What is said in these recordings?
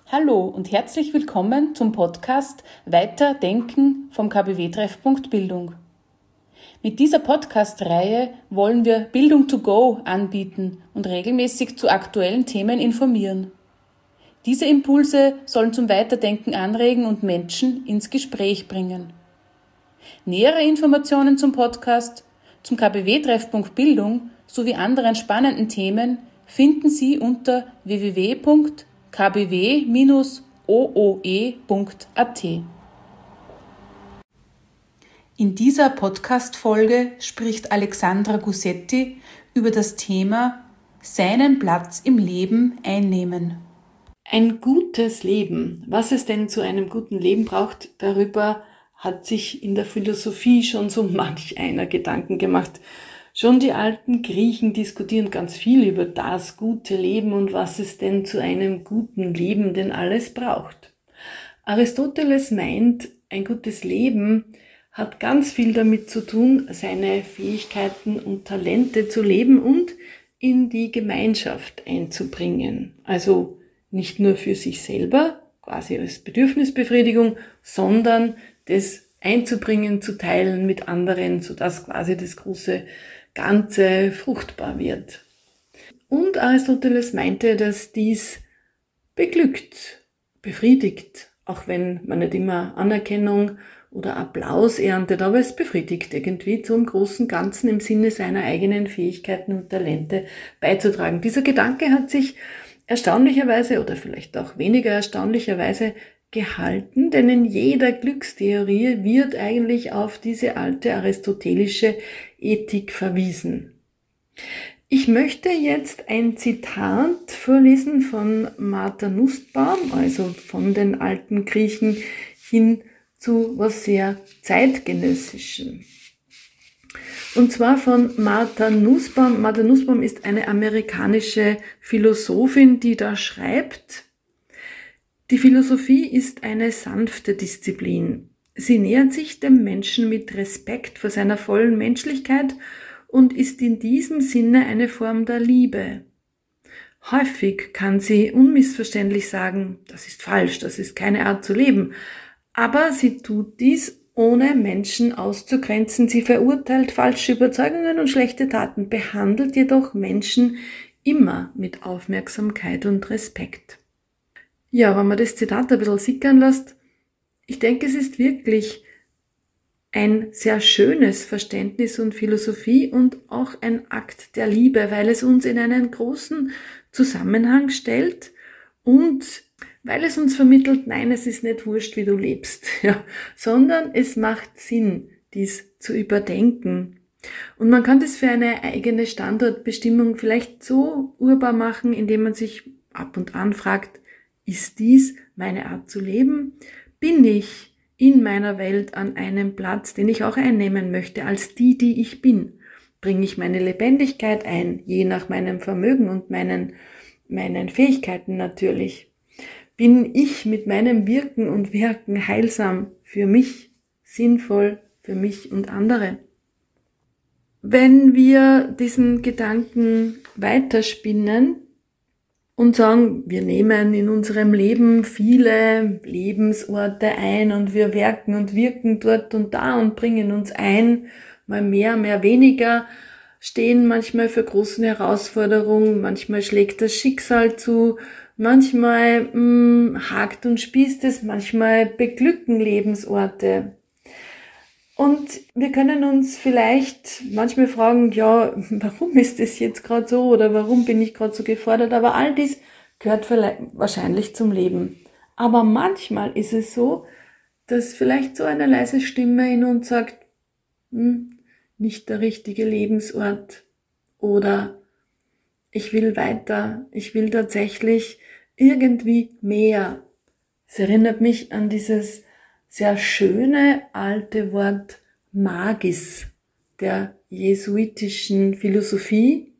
Hallo und herzlich willkommen zum Podcast Weiterdenken vom KBW-Treffpunkt Bildung. Mit dieser Podcast-Reihe wollen wir Bildung to go anbieten und regelmäßig zu aktuellen Themen informieren. Diese Impulse sollen zum Weiterdenken anregen und Menschen ins Gespräch bringen. Nähere Informationen zum Podcast, zum KBW-Treffpunkt Bildung sowie anderen spannenden Themen finden Sie unter www.kbw-ooe.at. In dieser Podcast-Folge spricht Alexandra Gussetti über das Thema seinen Platz im Leben einnehmen. Ein gutes Leben. Was es denn zu einem guten Leben braucht, darüber hat sich in der Philosophie schon so manch einer Gedanken gemacht. Schon die alten Griechen diskutieren ganz viel über das gute Leben und was es denn zu einem guten Leben denn alles braucht. Aristoteles meint, ein gutes Leben hat ganz viel damit zu tun, seine Fähigkeiten und Talente zu leben und in die Gemeinschaft einzubringen. Also nicht nur für sich selber, quasi als Bedürfnisbefriedigung, sondern das einzubringen, zu teilen mit anderen, sodass quasi das große Ganze fruchtbar wird. Und Aristoteles meinte, dass dies beglückt, befriedigt, auch wenn man nicht immer Anerkennung oder Applaus erntet, aber es befriedigt irgendwie zum großen Ganzen im Sinne seiner eigenen Fähigkeiten und Talente beizutragen. Dieser Gedanke hat sich erstaunlicherweise oder vielleicht auch weniger erstaunlicherweise gehalten, denn in jeder Glückstheorie wird eigentlich auf diese alte aristotelische Ethik verwiesen. Ich möchte jetzt ein Zitat vorlesen von Martha Nussbaum, also von den alten Griechen hin zu was sehr zeitgenössischem. Und zwar von Martha Nussbaum. Martha Nussbaum ist eine amerikanische Philosophin, die da schreibt: Die Philosophie ist eine sanfte Disziplin. Sie nähert sich dem Menschen mit Respekt vor seiner vollen Menschlichkeit und ist in diesem Sinne eine Form der Liebe. Häufig kann sie unmissverständlich sagen, das ist falsch, das ist keine Art zu leben, aber sie tut dies, ohne Menschen auszugrenzen. Sie verurteilt falsche Überzeugungen und schlechte Taten, behandelt jedoch Menschen immer mit Aufmerksamkeit und Respekt. Ja, wenn man das Zitat ein bisschen sickern lässt, ich denke, es ist wirklich ein sehr schönes Verständnis und Philosophie und auch ein Akt der Liebe, weil es uns in einen großen Zusammenhang stellt und weil es uns vermittelt, nein, es ist nicht wurscht, wie du lebst, ja, sondern es macht Sinn, dies zu überdenken. Und man kann das für eine eigene Standortbestimmung vielleicht so urbar machen, indem man sich ab und an fragt, ist dies meine Art zu leben? Bin ich in meiner Welt an einem Platz, den ich auch einnehmen möchte, als die ich bin? Bringe ich meine Lebendigkeit ein, je nach meinem Vermögen und meinen Fähigkeiten natürlich? Bin ich mit meinem Wirken und Werken heilsam für mich, sinnvoll für mich und andere? Wenn wir diesen Gedanken weiterspinnen, und sagen, wir nehmen in unserem Leben viele Lebensorte ein und wir werken und wirken dort und da und bringen uns ein, mal mehr weniger, stehen manchmal für großen Herausforderungen, manchmal schlägt das Schicksal zu, manchmal hakt und spießt es, manchmal beglücken Lebensorte. Und wir können uns vielleicht manchmal fragen, ja, warum ist das jetzt gerade so oder warum bin ich gerade so gefordert? Aber all dies gehört wahrscheinlich zum Leben. Aber manchmal ist es so, dass vielleicht so eine leise Stimme in uns sagt, nicht der richtige Lebensort oder ich will weiter, ich will tatsächlich irgendwie mehr. Es erinnert mich an dieses sehr schöne alte Wort Magis der jesuitischen Philosophie.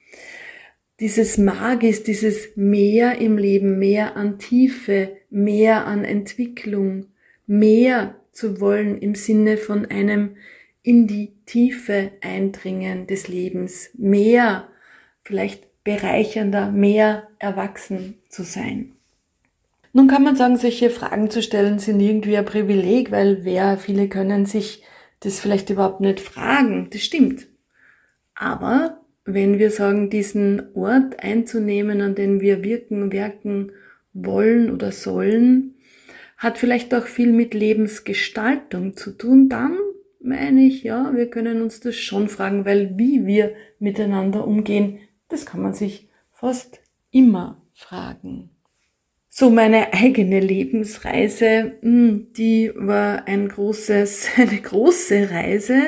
Dieses Magis, dieses Mehr im Leben, mehr an Tiefe, mehr an Entwicklung, mehr zu wollen im Sinne von einem in die Tiefe eindringen des Lebens, mehr, vielleicht bereichernder, mehr erwachsen zu sein. Nun kann man sagen, solche Fragen zu stellen sind irgendwie ein Privileg, weil viele können sich das vielleicht überhaupt nicht fragen. Das stimmt. Aber wenn wir sagen, diesen Ort einzunehmen, an dem wir werken wollen oder sollen, hat vielleicht auch viel mit Lebensgestaltung zu tun, dann meine ich, ja, wir können uns das schon fragen, weil wie wir miteinander umgehen, das kann man sich fast immer fragen. So, meine eigene Lebensreise, die war eine große Reise,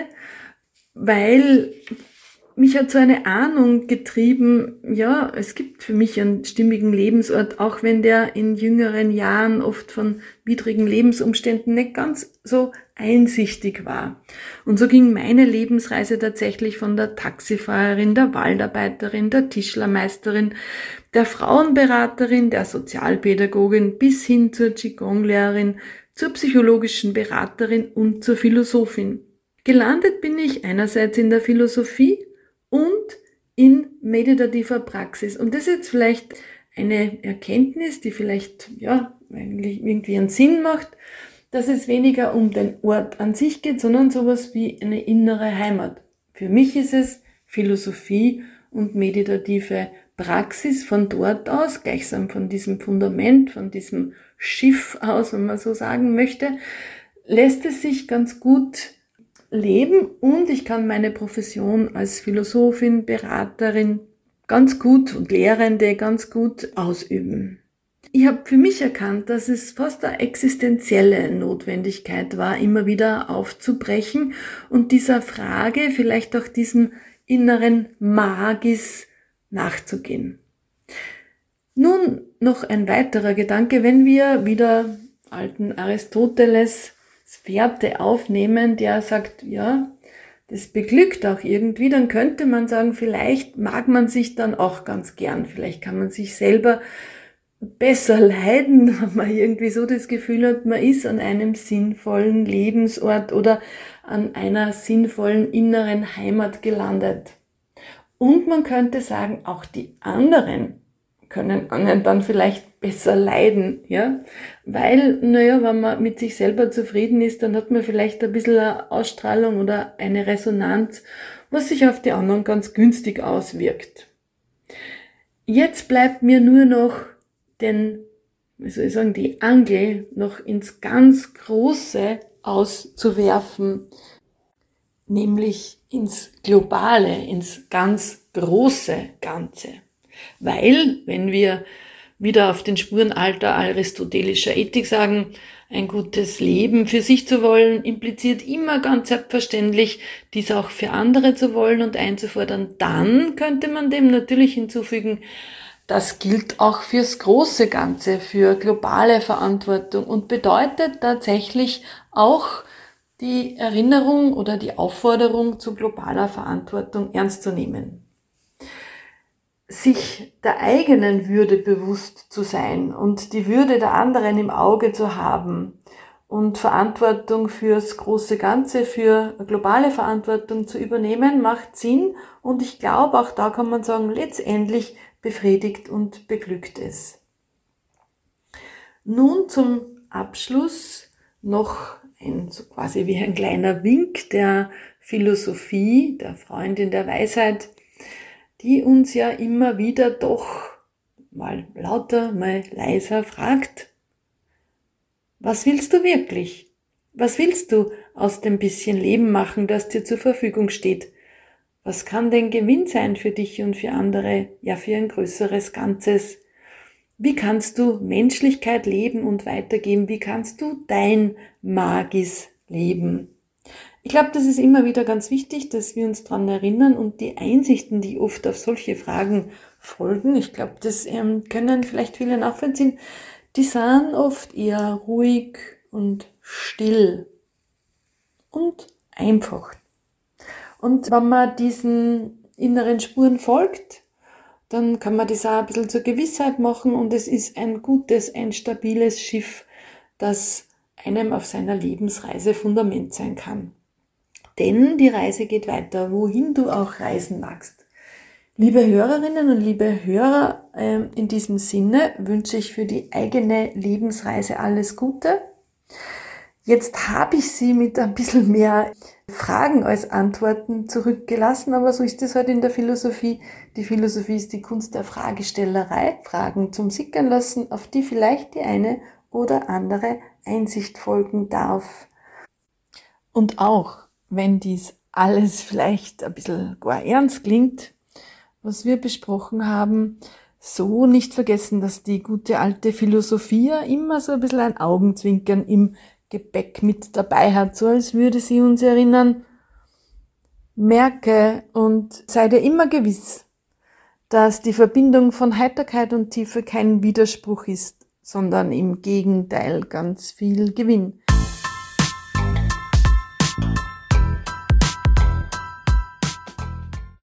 weil mich hat so eine Ahnung getrieben, ja, es gibt für mich einen stimmigen Lebensort, auch wenn der in jüngeren Jahren oft von widrigen Lebensumständen nicht ganz so einsichtig war. Und so ging meine Lebensreise tatsächlich von der Taxifahrerin, der Waldarbeiterin, der Tischlermeisterin, der Frauenberaterin, der Sozialpädagogin bis hin zur Qigong-Lehrerin, zur psychologischen Beraterin und zur Philosophin. Gelandet bin ich einerseits in der Philosophie und in meditativer Praxis. Und das ist jetzt vielleicht eine Erkenntnis, die vielleicht, ja, eigentlich irgendwie einen Sinn macht, dass es weniger um den Ort an sich geht, sondern sowas wie eine innere Heimat. Für mich ist es Philosophie und meditative Praxis von dort aus, gleichsam von diesem Fundament, von diesem Schiff aus, wenn man so sagen möchte, lässt es sich ganz gut leben und ich kann meine Profession als Philosophin, Beraterin ganz gut und Lehrende ganz gut ausüben. Ich habe für mich erkannt, dass es fast eine existenzielle Notwendigkeit war, immer wieder aufzubrechen und dieser Frage, vielleicht auch diesem inneren Magis nachzugehen. Nun noch ein weiterer Gedanke, wenn wir wieder alten Aristoteles Fährte aufnehmen, der sagt, ja, das beglückt auch irgendwie, dann könnte man sagen, vielleicht mag man sich dann auch ganz gern, vielleicht kann man sich selber besser leiden, wenn man irgendwie so das Gefühl hat, man ist an einem sinnvollen Lebensort oder an einer sinnvollen inneren Heimat gelandet. Und man könnte sagen, auch die anderen können einen dann vielleicht besser leiden, ja, weil, wenn man mit sich selber zufrieden ist, dann hat man vielleicht ein bisschen eine Ausstrahlung oder eine Resonanz, was sich auf die anderen ganz günstig auswirkt. Jetzt bleibt mir nur noch die Angel noch ins ganz Große auszuwerfen, nämlich ins Globale, ins ganz große Ganze. Weil, wenn wir wieder auf den Spuren alter aristotelischer Ethik sagen, ein gutes Leben für sich zu wollen, impliziert immer ganz selbstverständlich, dies auch für andere zu wollen und einzufordern, dann könnte man dem natürlich hinzufügen, das gilt auch fürs große Ganze, für globale Verantwortung und bedeutet tatsächlich auch die Erinnerung oder die Aufforderung zu globaler Verantwortung ernst zu nehmen. Sich der eigenen Würde bewusst zu sein und die Würde der anderen im Auge zu haben und Verantwortung fürs große Ganze, für globale Verantwortung zu übernehmen, macht Sinn und ich glaube, auch da kann man sagen, letztendlich befriedigt und beglückt es. Nun zum Abschluss noch so quasi wie ein kleiner Wink der Philosophie, der Freundin der Weisheit, die uns ja immer wieder doch mal lauter, mal leiser fragt, was willst du wirklich? Was willst du aus dem bisschen Leben machen, das dir zur Verfügung steht? Was kann denn Gewinn sein für dich und für andere, ja für ein größeres Ganzes? Wie kannst du Menschlichkeit leben und weitergeben? Wie kannst du dein Magis leben? Ich glaube, das ist immer wieder ganz wichtig, dass wir uns daran erinnern und die Einsichten, die oft auf solche Fragen folgen, ich glaube, das können vielleicht viele nachvollziehen, die sind oft eher ruhig und still und einfach. Und wenn man diesen inneren Spuren folgt, dann kann man das auch ein bisschen zur Gewissheit machen und es ist ein gutes, ein stabiles Schiff, das einem auf seiner Lebensreise Fundament sein kann. Denn die Reise geht weiter, wohin du auch reisen magst. Liebe Hörerinnen und liebe Hörer, in diesem Sinne wünsche ich für die eigene Lebensreise alles Gute. Jetzt habe ich Sie mit ein bisschen mehr Fragen als Antworten zurückgelassen, aber so ist es halt in der Philosophie. Die Philosophie ist die Kunst der Fragestellerei, Fragen zum Sickern lassen, auf die vielleicht die eine oder andere Einsicht folgen darf. Und auch wenn dies alles vielleicht ein bisschen gar ernst klingt, was wir besprochen haben, so nicht vergessen, dass die gute alte Philosophie ja immer so ein bisschen ein Augenzwinkern im Gepäck mit dabei hat, so als würde sie uns erinnern, merke und sei dir immer gewiss, dass die Verbindung von Heiterkeit und Tiefe kein Widerspruch ist, sondern im Gegenteil ganz viel Gewinn.